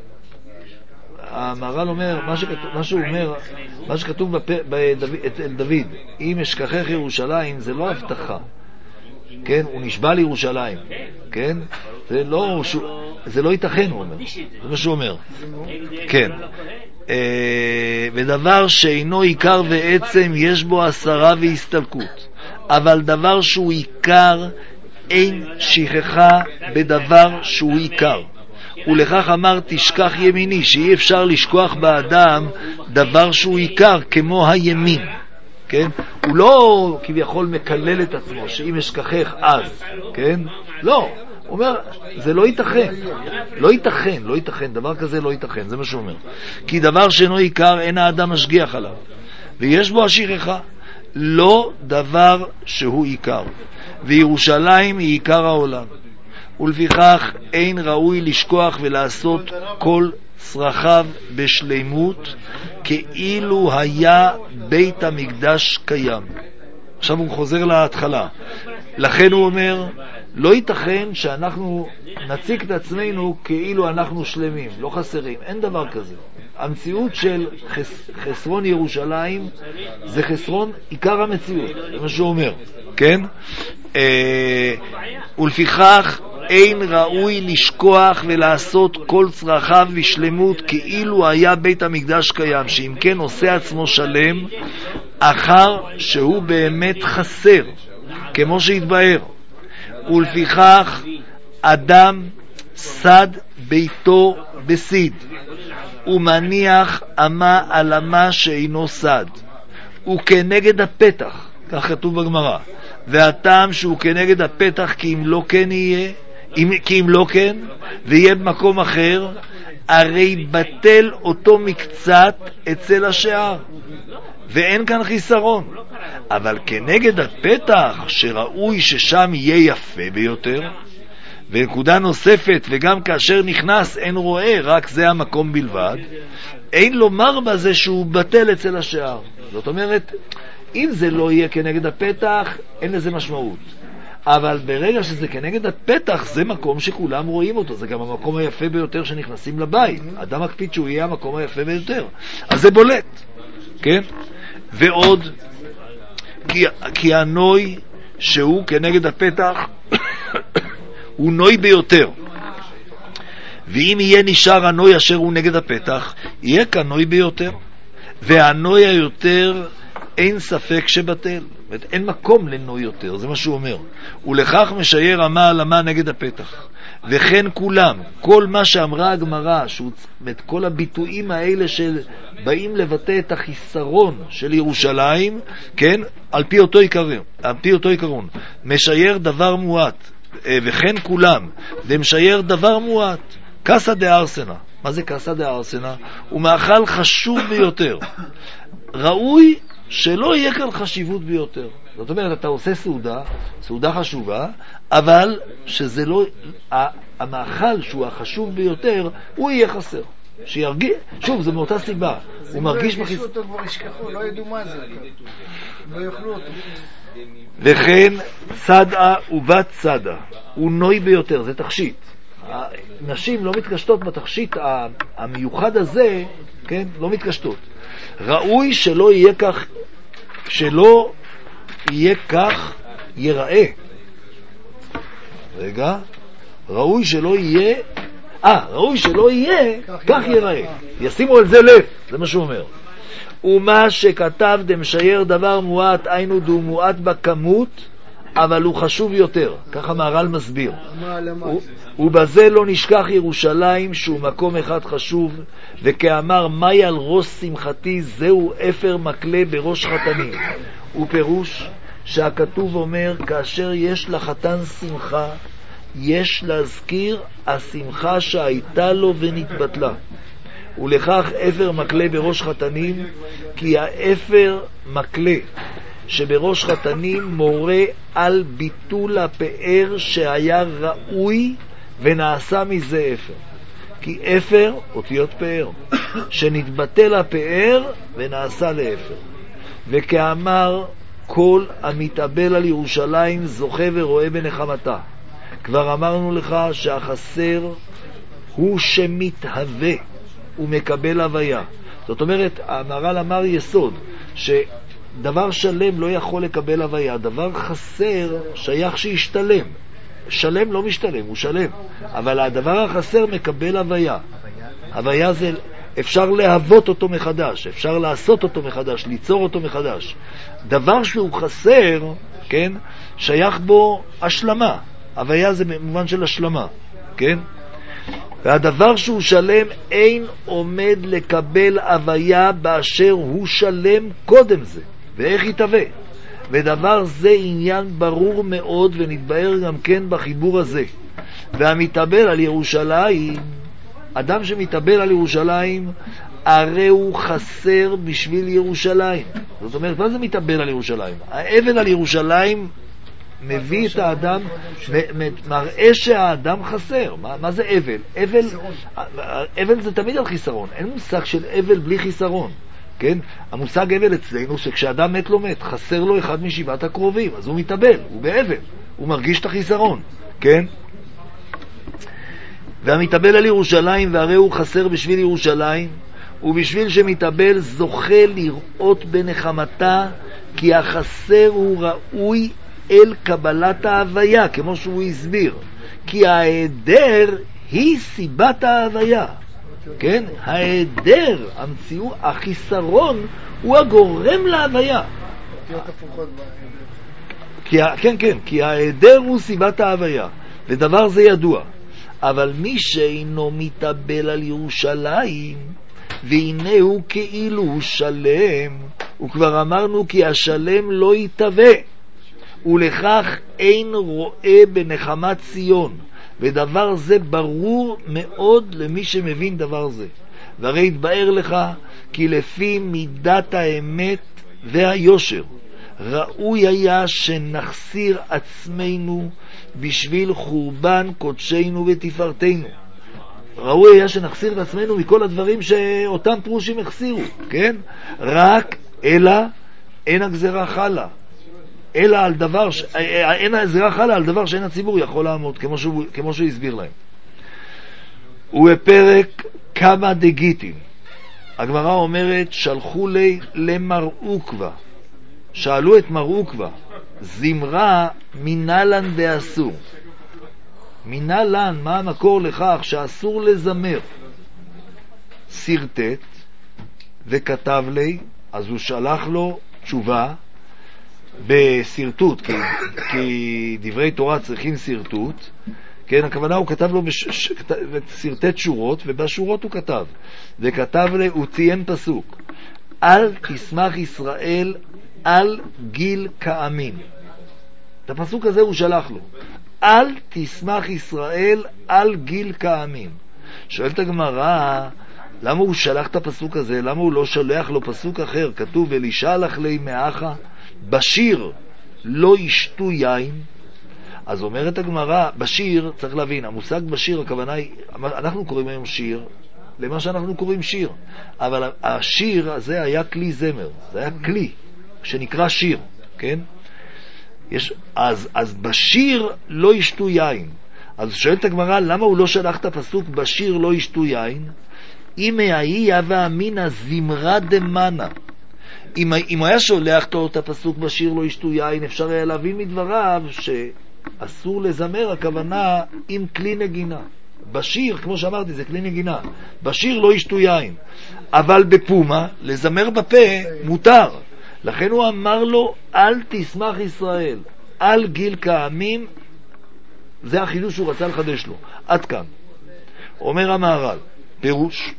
המהר"ל אומר, מה, שכתוב, מה שהוא אומר, מה שכתוב אצל דוד, אם אשכחך ירושלים, זה לא הבטחה. כן, הוא נשבע לירושלים. כן? זה לא, זה לא ייתכן, הוא אומר. זה מה שהוא אומר. כן. ודבר שאינו עיקר ועצם יש בו הסרה והסתלקות, אבל דבר שהוא עיקר אין שכחה בדבר שהוא עיקר. ולכך אמר תשכח ימיני, שאי אפשר לשכוח באדם דבר שהוא עיקר כמו הימין. כן? הוא לא כביכול מקלל את עצמו שאם אשכחך אז, כן? לא, הוא אומר זה לא ייתכן, לא ייתכן, לא ייתכן, דבר כזה לא ייתכן, זה מה שהוא אומר. כי דבר שאינו עיקר אין האדם משגיח עליו, ויש בו השכחה, לא דבר שהוא עיקר, וירושלים היא עיקר העולם, ולפיכך אין ראוי לשכוח ולעשות כל צרכיו בשלימות כאילו היה בית המקדש קיים. עכשיו הוא חוזר להתחלה. לכן הוא אומר, לא ייתכן שאנחנו נציג את עצמנו כאילו אנחנו שלמים, לא חסרים, אין דבר כזה. המציאות של חס, חסרון ירושלים זה חסרון עיקר המציאות, זה מה שהוא אומר, כן? אה, ולפיכך אין ראוי לשכוח ולעשות כל צרכיו בשלמות כאילו היה בית המקדש קיים, שאם כן עושה עצמו שלם אחר שהוא באמת חסר, כמו שהתבהר. ולפיכך אדם סד ביתו בסיד ומניח אמה על אמה שאינו סד, הוא כנגד הפתח, כך כתוב בגמרא, והטעם שהוא כנגד הפתח כי אם לא כן יהיה, אם, כי אם לא כן ויהיה במקום אחר, הרי בטל אותו מקצת אצל השער ואין כאן חיסרון. אבל כנגד הפתח שראוי ששם יהיה יפה ביותר, ונקודה נוספת, וגם כאשר נכנס אין רואה, רק זה המקום בלבד, אין לומר בזה שהוא בטל אצל השער. זאת אומרת, אם זה לא יהיה כנגד הפתח אין לזה משמעות, אבל ברגע שזה כנגד הפתח זה מקום שכולם רואים אותו, זה גם המקום היפה ביותר שנכנסים לבית, אדם מקפיד שהוא יהיה המקום היפה ביותר, אז זה בולט, כן? ועוד כי, כי הנוי שהוא כנגד הפתח הוא נוי ביותר, ואם יהיה נשאר הנוי אשר הוא נגד הפתח יהיה כנוי ביותר, והנוי היותר אין ספק שבטל, אין מקום לנוי יותר, זה מה שהוא אומר. ולכך משייר אמה על אמה נגד הפתח, וכן כולם, כל מה שאמרה הגמרא, את כל הביטויים האלה של באים לבטא את החיסרון של ירושלים, כן, על פי אותו עיקרון, על פי אותו עיקרון, משייר דבר מועט, וכן כולם, ומשייר דבר מועט, קסא דארסנה. מה זה קסא דארסנה? הוא מאכל חשוב ביותר, ראוי שלא יהיה כאן חשיבות ביותר. זאת אומרת, אתה עושה סעודה, סעודה חשובה, אבל שזה לא, המאכל שהוא החשוב ביותר, הוא יהיה חסר. שירגיש, שוב, זה מאותה סיבה. הוא מרגיש בחיס... אותו כבר ישכחו, לא ידעו מה זה. לא יאכלו אותו. וכן צדה ובת צדה, הוא נוי ביותר, זה תכשיט. נשים לא מתקשטות בתכשיט המיוחד הזה, כן? לא מתקשטות. ראוי שלא יהיה כך, שלא יהיה כך ייראה. רגע, ראוי שלא יהיה, אה, ראוי שלא יהיה כך ייראה. ישימו על זה לב, זה מה שהוא אומר. ומה שכתב דמשייר דבר מועט, היינו דו מועט בכמות, אבל הוא חשוב יותר, ככה מהר"ל מסביר. ובזה לא נשכח ירושלים שהוא מקום אחד חשוב, וכאמר מאי על ראש שמחתי זהו אפר מקלה בראש חתני. ופירוש שהכתוב אומר כאשר יש לחתן שמחה יש להזכיר השמחה שהייתה לו ונתבטלה, ולכך אפר מקלה בראש חתנים, כי האפר מקלה שבראש חתנים מורה על ביטול הפאר שהיה ראוי ונעשה מזה אפר, כי אפר אותיות פאר שנתבטל הפאר ונעשה לאפר. וכאמר כל המתאבל על ירושלים זוכה ורואה בנחמתה. כבר אמרנו לך שהחסר הוא שמתהווה ומקבל הוויה. זאת אומרת, המהר"ל אמר יסוד, שדבר שלם לא יכול לקבל הוויה, דבר חסר שייך שישתלם. שלם לא משתלם, הוא שלם, אבל הדבר החסר מקבל הוויה. הוויה זה, אפשר להוות אותו מחדש, אפשר לעשות אותו מחדש, ליצור אותו מחדש. דבר שהוא חסר, כן, שייך בו השלמה. הוויה זה במובן של השלמה, כן? והדבר שהוא שלם אין עומד לקבל הוויה באשר הוא שלם קודם זה. ואיך יתהווה? ודבר זה עניין ברור מאוד ונתבהר גם כן בחיבור הזה. והמתאבל על ירושלים, אדם שמתאבל על ירושלים, הרי הוא חסר בשביל ירושלים. זאת אומרת, מה זה מתאבל על ירושלים? האבל על ירושלים מביא את האדם, מראה שהאדם חסר. מה, מה זה אבל? אבל, אבל זה תמיד על חיסרון. אין מושג של אבל בלי חיסרון. כן? המושג אבל אצלנו שכשאדם מת לא מת, חסר לו אחד משבעת הקרובים, אז הוא מתאבל, הוא באבל, הוא מרגיש את החיסרון. כן? והמתאבל על ירושלים, והרי הוא חסר בשביל ירושלים, ובשביל שמתאבל זוכה לראות בנחמתה, כי החסר הוא ראוי אל קבלת ההוויה, כמו שהוא הסביר. כי ההיעדר היא סיבת ההוויה. כן? ההיעדר, המציאות, החיסרון הוא הגורם להוויה. כי, כן, כן, כי ההיעדר הוא סיבת ההוויה, ודבר זה ידוע. אבל מי שאינו מתאבל על ירושלים, והנה הוא כאילו הוא שלם, וכבר אמרנו כי השלם לא יתהווה, ולכך אין רואה בנחמת ציון, ודבר זה ברור מאוד למי שמבין דבר זה. והרי התבאר לך כי לפי מידת האמת והיושר ראוי היה שנחסיר עצמנו בשביל חורבן קודשנו ותפארתנו. ראוי היה שנחסיר את עצמנו מכל הדברים שאותם פרושים החסירו, כן? רק אלא אין הגזרה חלה, אלא על דבר ש... אין הגזרה חלה על דבר שאין הציבור יכול לעמוד, כמו שהוא, כמו שהוא הסביר להם. ובפרק כמה דגיטים הגמרא אומרת שלחו לי למר עוקבא, שאלו את מר עוקבא זמרה מנהלן דאסור. מנהלן, מה המקור לכך שאסור לזמר? סרטט וכתב לי, אז הוא שלח לו תשובה בסרטוט, כי, כי דברי תורה צריכים סרטוט, כן, הכוונה הוא כתב לו בש... סרטט שורות, ובשורות הוא כתב, וכתב לי, הוא ציין פסוק, אל תשמח ישראל על גיל כעמים. את הפסוק הזה הוא שלח לו, אל תשמח ישראל על גיל כעמים. שואלת הגמרא, למה הוא שלח את הפסוק הזה? למה הוא לא שולח לו פסוק אחר? כתוב ולשלח לי מאחה בשיר לא ישתו יין. אז אומרת הגמרא, בשיר, צריך להבין, המושג בשיר, הכוונה היא, אנחנו קוראים היום שיר למה שאנחנו קוראים שיר, אבל השיר הזה היה כלי זמר, זה היה כלי שנקרא שיר, כן? יש, אז, אז בשיר לא ישתו יין. אז שואלת הגמרא, למה הוא לא שלח את הפסוק בשיר לא ישתו יין? אם היה ואמינה זמרה דמנה, אם, אם היה שולח לו את הפסוק בשיר לא ישתו יין, אפשר היה להבין מדבריו שאסור לזמר, הכוונה עם כלי נגינה. בשיר, כמו שאמרתי, זה כלי נגינה. בשיר לא ישתו יין, אבל בפומה לזמר בפה מותר. לכן הוא אמר לו אל תשמח ישראל על גיל כעמים. זה החידוש שהוא רצה לחדש לו. עד כאן אומר המהר"ל, פירוש,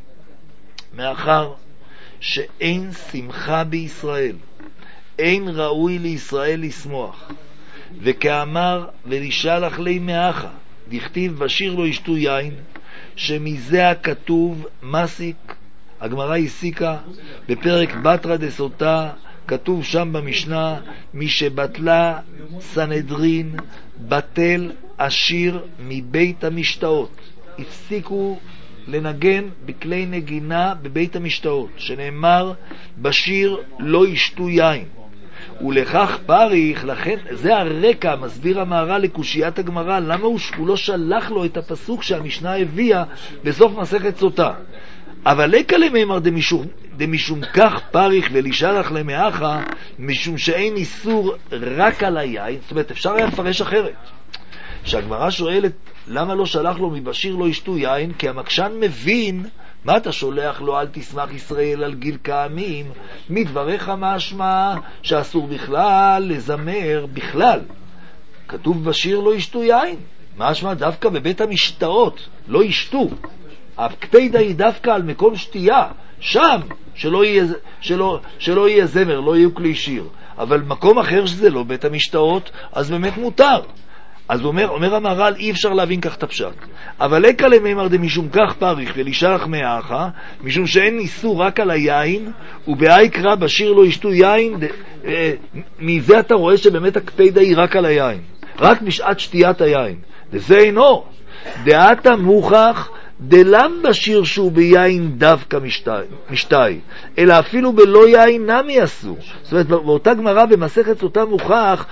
מאחר שאין שמחה בישראל, אין ראוי לישראל לשמוח, וכאמר ולשלח לי מאחה דכתיב בשיר לא ישתו יין, שמזה הכתוב מסיק. הגמרא הסיקה בפרק בתרא דסוטה, כתוב שם במשנה, מי שבטלה סנהדרין בטל השיר מבית המשתאות. הפסיקו לנגן בכלי נגינה בבית המשתאות, שנאמר בשיר לא ישתו יין. ולכך פריך, לכן זה הרקע, מסביר המהר"ל לקושיית הגמרא, למה הוא, הוא לא שלח לו את הפסוק שהמשנה הביאה בסוף מסכת סוטה. אבל לקה למימר דמשום, דמשום כך פריך ולישלח למאחה, משום שאין איסור רק על היין. זאת אומרת, אפשר היה לפרש אחרת. שהגמרא שואלת למה לא שלח לו מבשיר לא ישתו יין, כי המקשן מבין מה אתה שולח לו אל תשמח ישראל על גיל קעמים, מדבריך משמע שאסור בכלל לזמר בכלל. כתוב בשיר לא ישתו יין, משמע דווקא בבית המשתאות לא ישתו. הקפידה היא דווקא על מקום שתייה, שם שלא יהיה, שלא, שלא יהיה זמר, לא יהיו כלי שיר. אבל מקום אחר שזה לא בית המשתאות, אז באמת מותר. אז אומר, אומר המהר"ל, אי אפשר להבין כך את הפשט. אבל לקה למימר דמשום כך פריך ולישלח מאחה, משום שאין איסור רק על היין, ובאי קרא בשיר לא ישתו יין, ד, אה, מזה אתה רואה שבאמת הקפידה היא רק על היין, רק בשעת שתיית היין. וזה אינו דעתה מוכח דלם בשיר שהוא ביין דווקא משתי, אלא אפילו בלא יין נמי אסור. זאת אומרת, באותה גמרא במסכת סוטה מוכח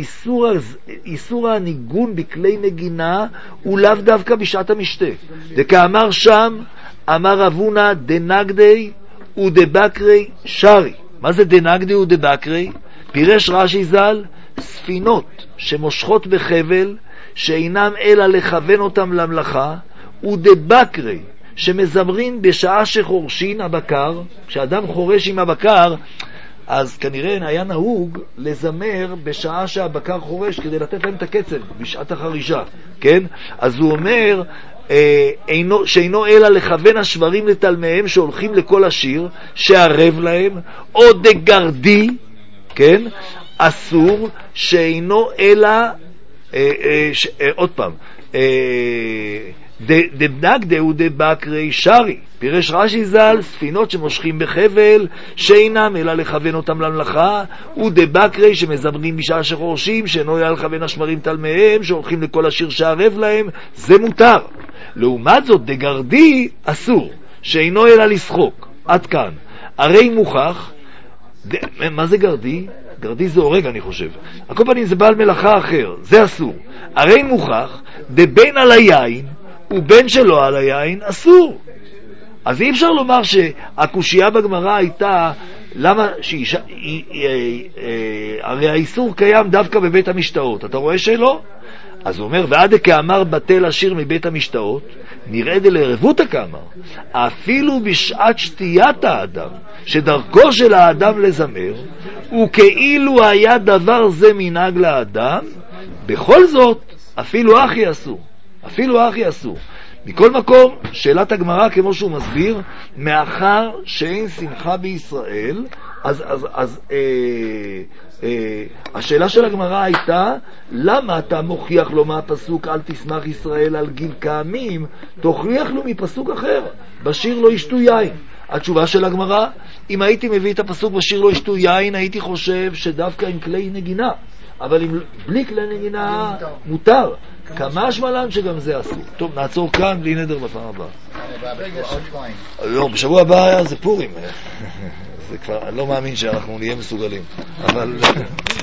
שאיסור הניגון בכלי נגינה הוא לאו דווקא בשעת המשתה. דכאמר שם, אמר רבונה דנגדי ודבקרי שרי. מה זה דנגדי ודבקרי? פירש רש"י ז"ל, ספינות שמושכות בחבל שאינם אלא לכוון אותם למלאכה, ודבקרי שמזמרים בשעה שחורשין הבקר. כשאדם חורש עם הבקר, אז כנראה היה נהוג לזמר בשעה שהבקר חורש כדי לתת להם את הקצב בשעת החרישה, כן? אז הוא אומר אה, אינו, שאינו אלא לכוון השברים לתלמיהם שהולכים לכל השיר שערב להם, או דגרדי, כן? אסור, שאינו אלא אה, אה, ש, אה, עוד פעם אה, דבנגדה ודבקרי שרי. פירש רש"י ז"ל, ספינות שמושכים בחבל שאינם אלא לכוון אותם למלאכה, ודבקרי שמזמרים בשעה שחורשים שאינו אלא לכוון השמרים תלמיהם שהולכים לכל השיר שערב להם, זה מותר. לעומת זאת דגרדי אסור, שאינו אלא לשחוק. עד כאן. הרי מוכח ד... מה זה גרדי? גרדי זה הורג, אני חושב. הכל פנים זה בעל מלאכה אחר, זה אסור. הרי מוכח דבין על היין ובין שלא על היין אסור. אז אי אפשר לומר שהקושייה בגמרא הייתה למה שאישה, הרי האיסור קיים דווקא בבית המשתאות, אתה רואה שלא? אז הוא אומר, ועד כאמר בטל השיר מבית המשתאות, נראה דלערבות הכאמר, אפילו בשעת שתיית האדם, שדרכו של האדם לזמר, וכאילו היה דבר זה מנהג לאדם, בכל זאת, אפילו אחי אסור. אפילו אחי אסור. מכל מקום, שאלת הגמרא כמו שהוא מסביר, מאחר שאין שמחה בישראל, אז, אז, אז אה, אה, השאלה של הגמרא הייתה, למה אתה מוכיח לו מהפסוק אל תשמח ישראל על גיל קעמים, תוכיח לו מפסוק אחר, בשיר לא ישתו יין. התשובה של הגמרא, אם הייתי מביא את הפסוק בשיר לא ישתו יין, הייתי חושב שדווקא עם כלי נגינה, אבל עם בלי כלי נגינה מותר. כמה שמלן שגם זה אסור. טוב, נעצור כאן, בלי נדר בפעם הבאה. לא, בשבוע הבא זה פורים. זה כבר, אני לא מאמין שאנחנו נהיה מסוגלים. אבל